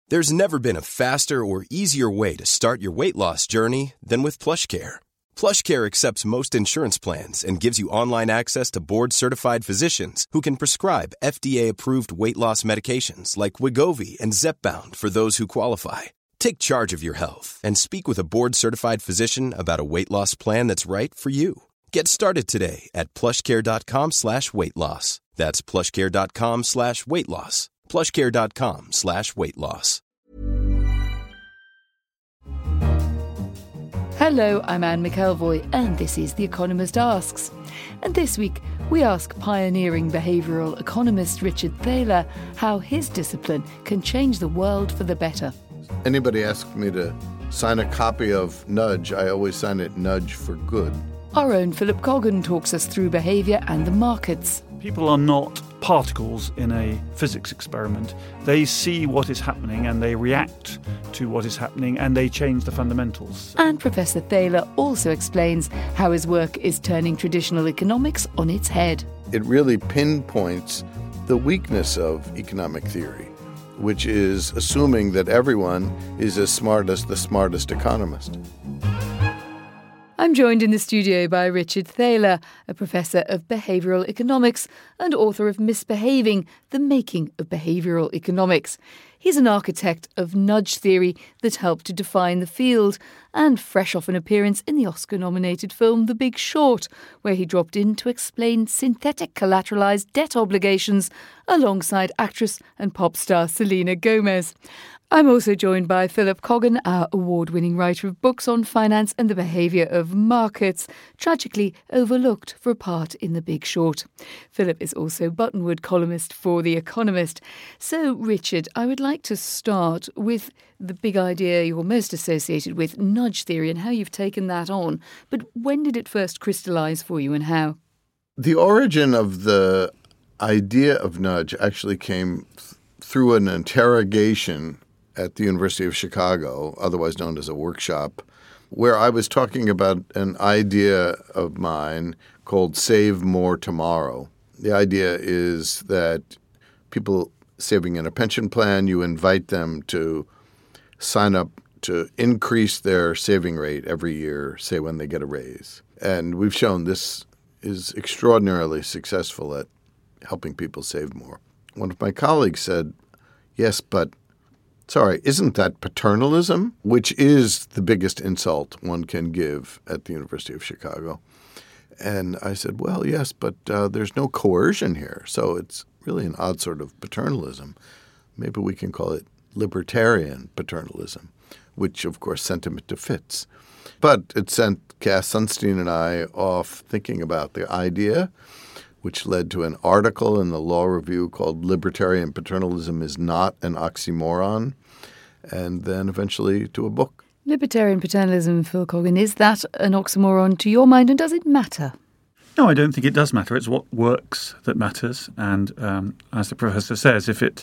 There's never been a faster or easier way to start your weight loss journey than with PlushCare. PlushCare accepts most insurance plans and gives you online access to board-certified physicians who can prescribe FDA-approved weight loss medications like Wegovy and Zepbound for those who qualify. Take charge of your health and speak with a board-certified physician about a weight loss plan that's right for you. Get started today at plushcare.com/weight loss. That's plushcare.com/weight loss. plushcare.com/weight loss. Hello, I'm Anne McElvoy, and this is The Economist Asks. And this week, we ask pioneering behavioural economist Richard Thaler how his discipline can change the world for the better. Anybody asks me to sign a copy of Nudge, I always sign it Nudge for Good. Our own Philip Coggan talks us through behaviour and the markets. People are not particles in a physics experiment. They see what is happening and they react to what is happening and they change the fundamentals. And Professor Thaler also explains how his work is turning traditional economics on its head. It really pinpoints the weakness of economic theory, which is assuming that everyone is as smart as the smartest economist. I'm joined in the studio by Richard Thaler, a professor of behavioural economics and author of Misbehaving, The Making of Behavioural Economics. He's an architect of nudge theory that helped to define the field, and fresh off an appearance in the Oscar-nominated film The Big Short, where he dropped in to explain synthetic collateralised debt obligations alongside actress and pop star Selena Gomez. I'm also joined by Philip Coggan, our award-winning writer of books on finance and the behaviour of markets, tragically overlooked for a part in The Big Short. Philip is also buttonwood columnist for The Economist. So, Richard, I would like to start with the big idea you're most associated with, nudge theory, and how you've taken that on. But when did it first crystallise for you and how? The origin of the idea of nudge actually came through an interrogation at the University of Chicago, otherwise known as a workshop, where I was talking about an idea of mine called Save More Tomorrow. The idea is that people saving in a pension plan, you invite them to sign up to increase their saving rate every year, say when they get a raise. And we've shown this is extraordinarily successful at helping people save more. One of my colleagues said, yes, but sorry, isn't that paternalism? Which is the biggest insult one can give at the University of Chicago. And I said, well, yes, but there's no coercion here. So it's really an odd sort of paternalism. Maybe we can call it libertarian paternalism, which, of course, sent him to fits. But it sent Cass Sunstein and I off thinking about the idea, which led to an article in the Law Review called Libertarian Paternalism is Not an Oxymoron, and then eventually to a book. Libertarian paternalism, Phil Coggan, is that an oxymoron to your mind, and does it matter? No, I don't think it does matter. It's what works that matters. And as the professor says, if it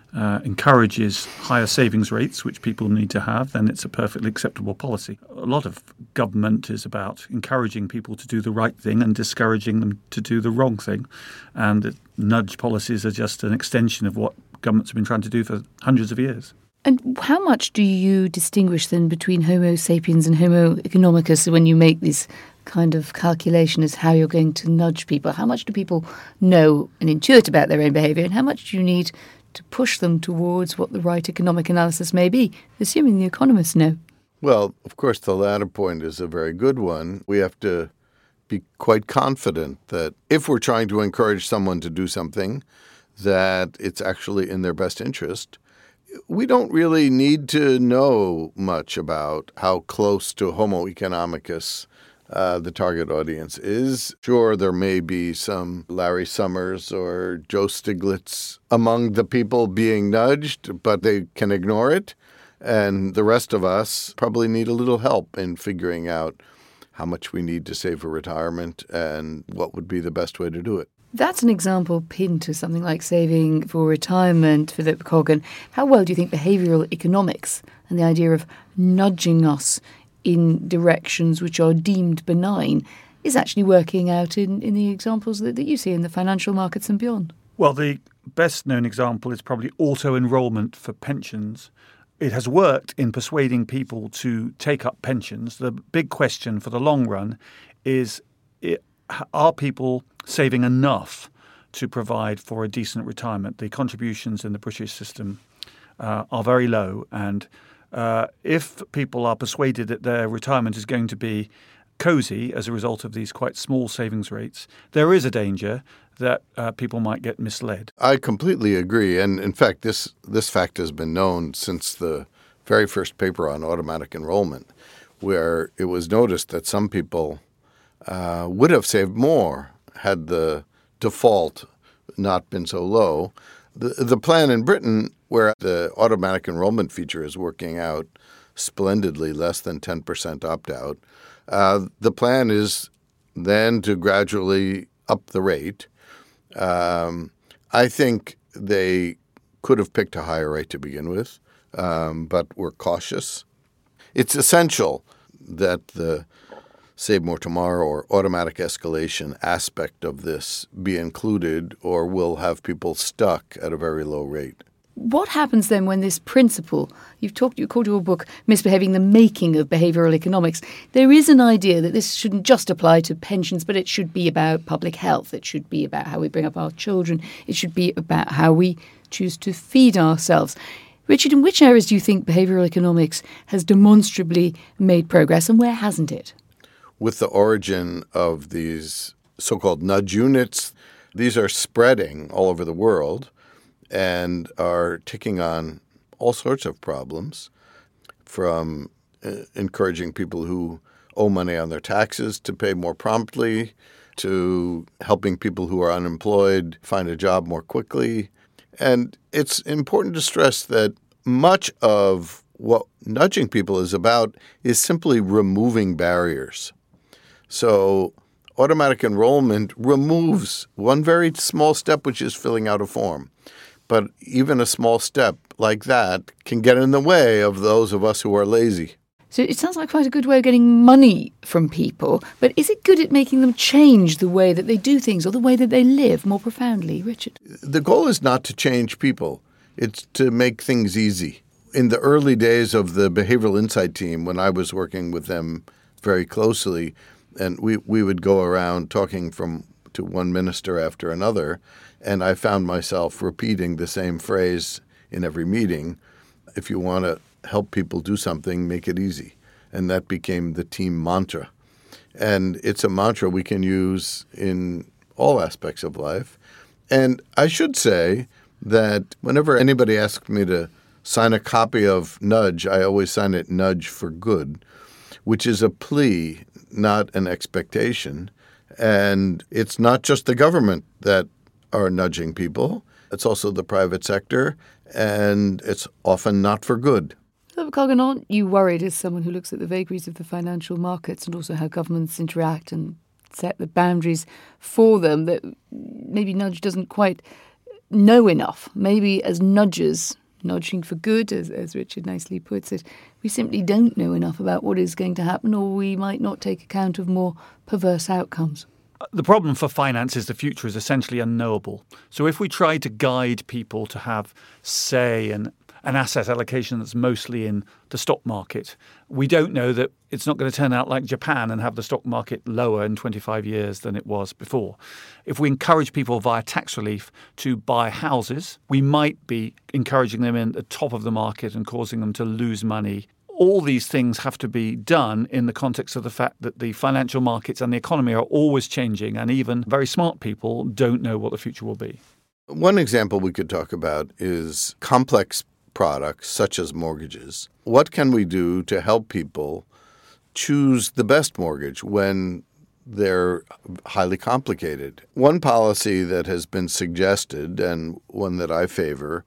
encourages higher savings rates, which people need to have, then it's a perfectly acceptable policy. A lot of government is about encouraging people to do the right thing and discouraging them to do the wrong thing. And nudge policies are just an extension of what governments have been trying to do for hundreds of years. And how much do you distinguish then between Homo sapiens and Homo economicus when you make this kind of calculation as how you're going to nudge people? How much do people know and intuit about their own behaviour, and how much do you need to push them towards what the right economic analysis may be, assuming the economists know? Well, of course, the latter point is a very good one. We have to be quite confident that if we're trying to encourage someone to do something, that it's actually in their best interest. We don't really need to know much about how close to Homo economicus the target audience is. Sure, there may be some Larry Summers or Joe Stiglitz among the people being nudged, but they can ignore it. And the rest of us probably need a little help in figuring out how much we need to save for retirement and what would be the best way to do it. That's an example pinned to something like saving for retirement, Philip Coggan. How well do you think behavioural economics and the idea of nudging us in directions which are deemed benign is actually working out in the examples that you see in the financial markets and beyond? Well, the best known example is probably auto-enrollment for pensions. It has worked in persuading people to take up pensions. The big question for the long run is, are people saving enough to provide for a decent retirement? The contributions in the British system are very low. And if people are persuaded that their retirement is going to be cosy as a result of these quite small savings rates, there is a danger that people might get misled. I completely agree. And in fact, this fact has been known since the very first paper on automatic enrollment, where it was noticed that some people would have saved more had the default not been so low. The plan in Britain, where the automatic enrollment feature is working out splendidly, less than 10% opt-out, the plan is then to gradually up the rate. I think they could have picked a higher rate to begin with, but were cautious. It's essential that the Save More Tomorrow or automatic escalation aspect of this be included, or we'll have people stuck at a very low rate. What happens then when this principle, you called your book Misbehaving, the Making of Behavioural Economics. There is an idea that this shouldn't just apply to pensions, but it should be about public health. It should be about how we bring up our children. It should be about how we choose to feed ourselves. Richard, in which areas do you think behavioural economics has demonstrably made progress, and where hasn't it? With the origin of these so-called nudge units, these are spreading all over the world and are taking on all sorts of problems, from encouraging people who owe money on their taxes to pay more promptly, to helping people who are unemployed find a job more quickly. And it's important to stress that much of what nudging people is about is simply removing barriers. So automatic enrollment removes one very small step, which is filling out a form. But even a small step like that can get in the way of those of us who are lazy. So it sounds like quite a good way of getting money from people, but is it good at making them change the way that they do things or the way that they live more profoundly, Richard? The goal is not to change people. It's to make things easy. In the early days of the Behavioral Insight team, when I was working with them very closely, and we would go around talking to one minister after another, and I found myself repeating the same phrase in every meeting: if you want to help people do something, make it easy. And that became the team mantra. And it's a mantra we can use in all aspects of life. And I should say that whenever anybody asks me to sign a copy of Nudge, I always sign it Nudge for Good, which is a plea, not an expectation. And it's not just the government that are nudging people. It's also the private sector, and it's often not for good. Colgan, aren't you worried, as someone who looks at the vagaries of the financial markets and also how governments interact and set the boundaries for them, that maybe Nudge doesn't quite know enough? Maybe as nudgers, nudging for good, as Richard nicely puts it, we simply don't know enough about what is going to happen, or we might not take account of more perverse outcomes. The problem for finance is the future is essentially unknowable. So if we try to guide people to have, say, an asset allocation that's mostly in the stock market, we don't know that it's not going to turn out like Japan and have the stock market lower in 25 years than it was before. If we encourage people via tax relief to buy houses, we might be encouraging them in the top of the market and causing them to lose money. All these things have to be done in the context of the fact that the financial markets and the economy are always changing, and even very smart people don't know what the future will be. One example we could talk about is complex products such as mortgages. What can we do to help people choose the best mortgage when they're highly complicated? One policy that has been suggested, and one that I favor,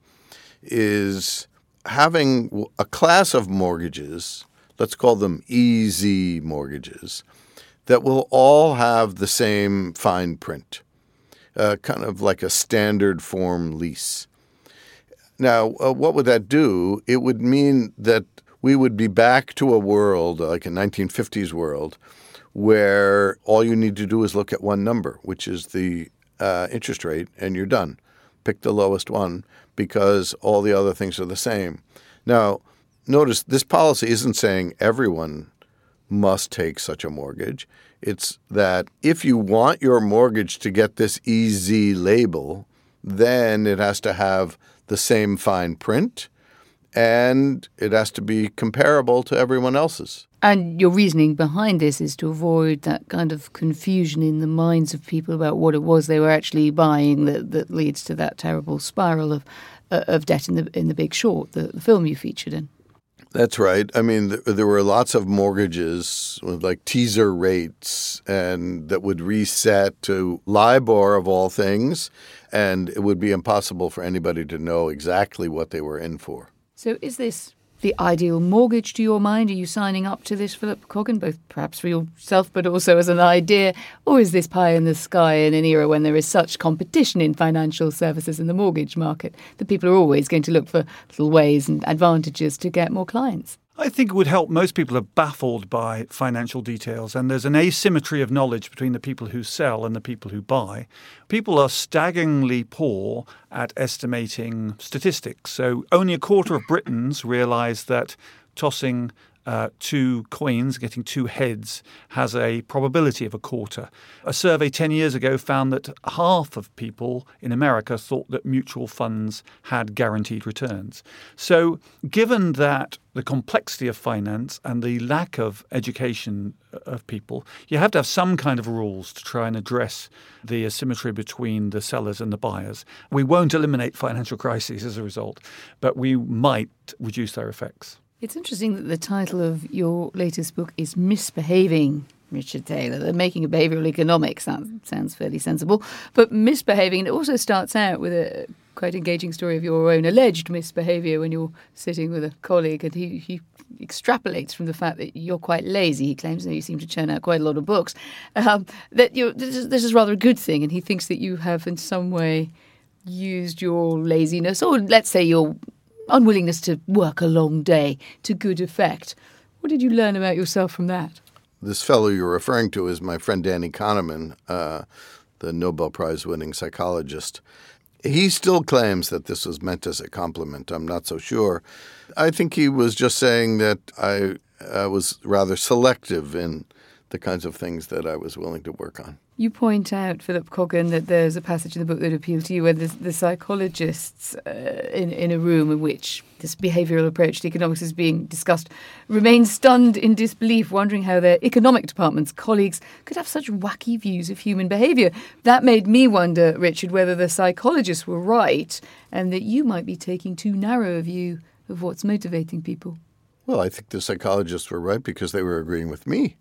is having a class of mortgages, let's call them easy mortgages, that will all have the same fine print, kind of like a standard form lease. Now, what would that do? It would mean that we would be back to a world, like a 1950s world, where all you need to do is look at one number, which is the interest rate, and you're done. pick the lowest one because all the other things are the same. Now, notice this policy isn't saying everyone must take such a mortgage. It's that if you want your mortgage to get this EZ label, then it has to have the same fine print and it has to be comparable to everyone else's. And your reasoning behind this is to avoid that kind of confusion in the minds of people about what it was they were actually buying that leads to that terrible spiral of debt in the Big Short, the film you featured in. That's right. I mean, there were lots of mortgages with like teaser rates and that would reset to LIBOR of all things, and it would be impossible for anybody to know exactly what they were in for. So is this the ideal mortgage to your mind? Are you signing up to this, Philip Coggan, both perhaps for yourself but also as an idea? Or is this pie in the sky in an era when there is such competition in financial services in the mortgage market that people are always going to look for little ways and advantages to get more clients? I think it would help. Most people are baffled by financial details, and there's an asymmetry of knowledge between the people who sell and the people who buy. People are staggeringly poor at estimating statistics. So only a quarter of Britons realise that tossing two coins, getting two heads, has a probability of a quarter. A survey 10 years ago found that half of people in America thought that mutual funds had guaranteed returns. So given that the complexity of finance and the lack of education of people, you have to have some kind of rules to try and address the asymmetry between the sellers and the buyers. We won't eliminate financial crises as a result, but we might reduce their effects. It's interesting that the title of your latest book is Misbehaving, Richard Thaler. The making of behavioural economics sounds fairly sensible. But misbehaving, it also starts out with a quite engaging story of your own alleged misbehaviour when you're sitting with a colleague, and he extrapolates from the fact that you're quite lazy. He claims that you seem to churn out quite a lot of books, that this is rather a good thing, and he thinks that you have in some way used your laziness, or let's say your unwillingness to work a long day, to good effect. What did you learn about yourself from that? This fellow you're referring to is my friend Danny Kahneman, the Nobel Prize-winning psychologist. He still claims that this was meant as a compliment. I'm not so sure. I think he was just saying that I was rather selective in the kinds of things that I was willing to work on. You point out, Philip Coggan, that there's a passage in the book that appealed to you where the psychologists in a room in which this behavioural approach to economics is being discussed remain stunned in disbelief, wondering how their economic department's colleagues could have such wacky views of human behaviour. That made me wonder, Richard, whether the psychologists were right and that you might be taking too narrow a view of what's motivating people. Well, I think the psychologists were right because they were agreeing with me.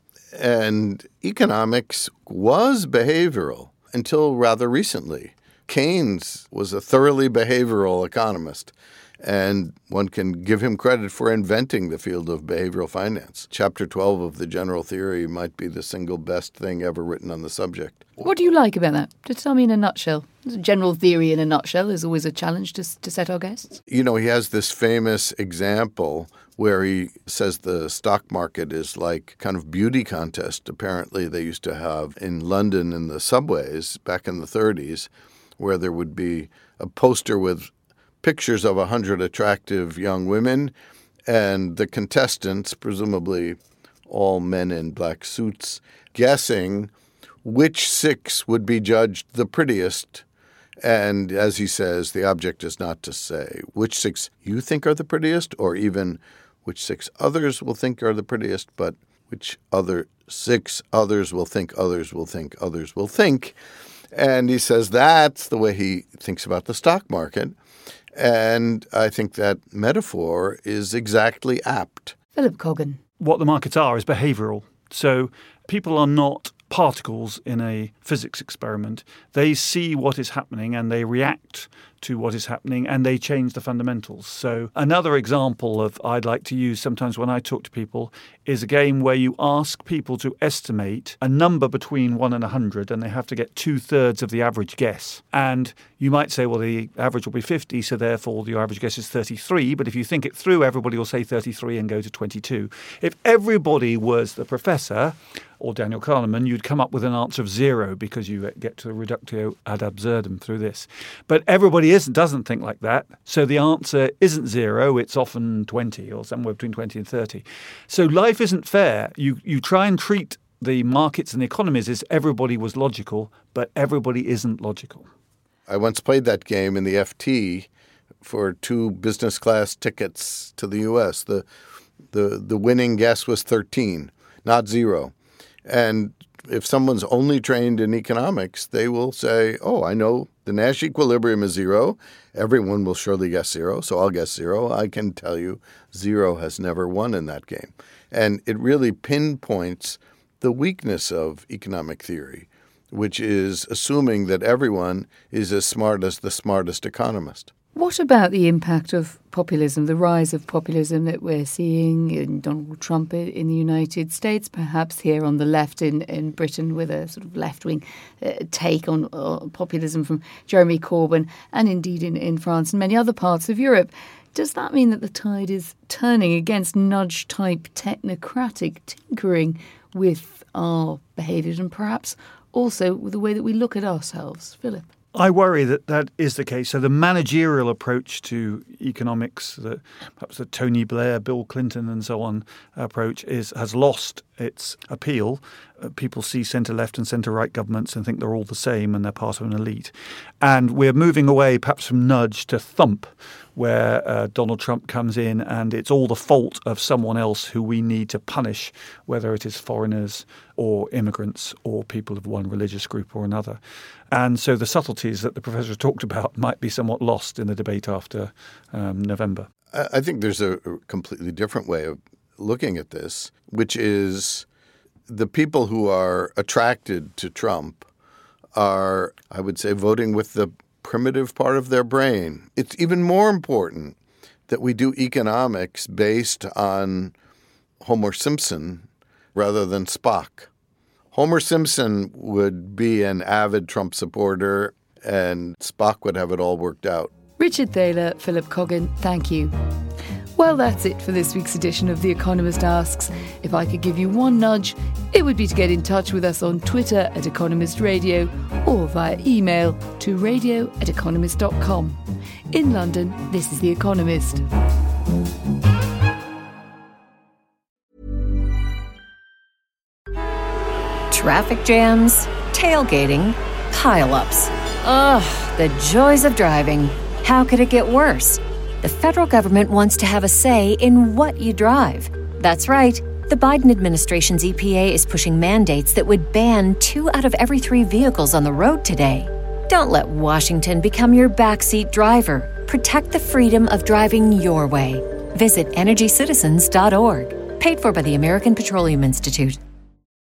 And economics was behavioral until rather recently. Keynes was a thoroughly behavioral economist, and one can give him credit for inventing the field of behavioral finance. Chapter 12 of The General Theory might be the single best thing ever written on the subject. What do you like about that? Just tell me in a nutshell. General theory in a nutshell is always a challenge to set our guests. You know, he has this famous example where he says the stock market is like kind of beauty contest. Apparently they used to have in London in the subways back in the 30s, where there would be a poster with pictures of 100 attractive young women, and the contestants, presumably all men in black suits, guessing which 6 would be judged the prettiest. And as he says, the object is not to say which 6 you think are the prettiest, or even which 6 others will think are the prettiest, but which other 6 others will think others will think others will think. And he says that's the way he thinks about the stock market. And I think that metaphor is exactly apt. Philip Coggan. What the markets are is behavioural. So people are not particles in a physics experiment. They see what is happening and they react to what is happening and they change the fundamentals. So another example of I'd like to use sometimes when I talk to people is a game where you ask people to estimate a number between 1 and 100 and they have to get 2/3 of the average guess. And you might say, well, the average will be 50, so therefore your average guess is 33. But if you think it through, everybody will say 33 and go to 22. If everybody was the professor or Daniel Kahneman, you'd come up with an answer of 0 because you get to the reductio ad absurdum through this. But everybody everybody doesn't think like that. So the answer isn't 0, it's often 20 or somewhere between 20 and 30. So life isn't fair. You try and treat the markets and the economies as everybody was logical, but everybody isn't logical. I once played that game in the FT for 2 business class tickets to the U.S. The winning guess was 13, not 0. And if someone's only trained in economics, they will say, oh, I know the Nash equilibrium is 0. Everyone will surely guess 0, so I'll guess 0. I can tell you 0 has never won in that game. And it really pinpoints the weakness of economic theory, which is assuming that everyone is as smart as the smartest economist. What about the impact of populism, the rise of populism that we're seeing in Donald Trump in the United States, perhaps here on the left in Britain with a sort of left-wing take on populism from Jeremy Corbyn, and indeed in France and many other parts of Europe? Does that mean that the tide is turning against nudge-type technocratic tinkering with our behaviours and perhaps also with the way that we look at ourselves? Philip? I worry that is the case. So the managerial approach to economics, perhaps the Tony Blair, Bill Clinton and so on approach has lost its appeal. People see centre-left and centre-right governments and think they're all the same and they're part of an elite. And we're moving away perhaps from nudge to thump, where Donald Trump comes in and it's all the fault of someone else who we need to punish, whether it is foreigners or immigrants or people of one religious group or another. And so the subtleties that the professor talked about might be somewhat lost in the debate after November. I think there's a completely different way of looking at this, which is the people who are attracted to Trump are, I would say, voting with the primitive part of their brain. It's even more important that we do economics based on Homer Simpson rather than Spock. Homer Simpson would be an avid Trump supporter and Spock would have it all worked out. Richard Thaler, Philip Coggin, thank you. Well, that's it for this week's edition of The Economist Asks. If I could give you one nudge, it would be to get in touch with us on Twitter at Economist Radio or via email to radio@economist.com. In London, this is The Economist. Traffic jams, tailgating, pile-ups. Ugh, the joys of driving. How could it get worse? The federal government wants to have a say in what you drive. That's right. The Biden administration's EPA is pushing mandates that would ban 2 out of every 3 vehicles on the road today. Don't let Washington become your backseat driver. Protect the freedom of driving your way. Visit EnergyCitizens.org. Paid for by the American Petroleum Institute.